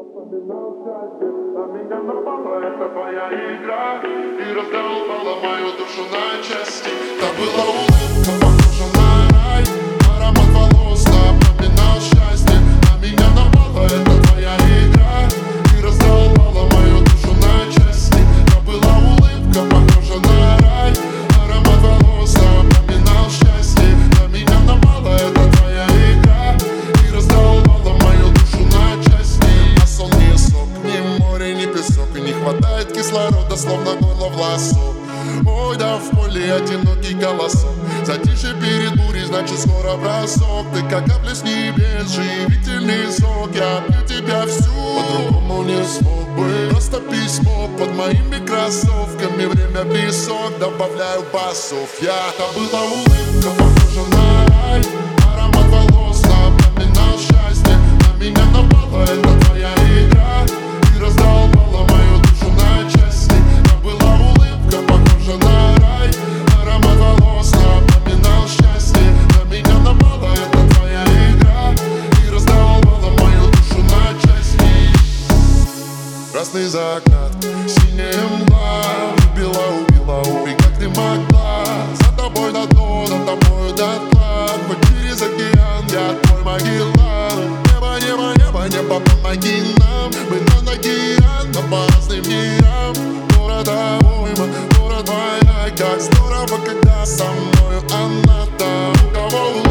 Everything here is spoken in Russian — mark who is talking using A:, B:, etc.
A: вспоминал счастье, на меня напала эта твоя игра и раздолбала мою душу на части. Та была улыбка, похожа на рай, аромат волос напоминал счастье. На меня напала эта твоя игра и раздолбала мою душу на части. Та была улыбка, похожа на рай, аромат волос напоминал счастье. На меня напала эта твоя игра и раздолбала мою душу на части. А сон не сок, ни море, ни песок, и не хватает кислорода, словно горло в лассо. Ой, да в поле одинокий голосок, затишье перед бурей, значит скоро бросок. Ты как капля с небес, живительный сок. Я пью тебя всю, по-другому не смог бы. Просто письмо под моими кроссовками. Время песок, добавляю басов. Та была улыбка, похожа на рай, аромат волос напоминал счастье. На меня напала эта твоя игра и раздолбала мою душу на части. Та была улыбка, похожа на рай, аромат волос напоминал счастье. На меня напала эта твоя игра и раздолбала мою душу на части. Красный закат, синяя мгла, убила, убей, как ты могла. За тобой на дно, за тобой до дна. Хоть через океан, я твой Магеллан. Небо, помоги нам. Мы на океан, но по разным мирам. Города уйма, город моя. Как здорово, когда со мною она там. У кого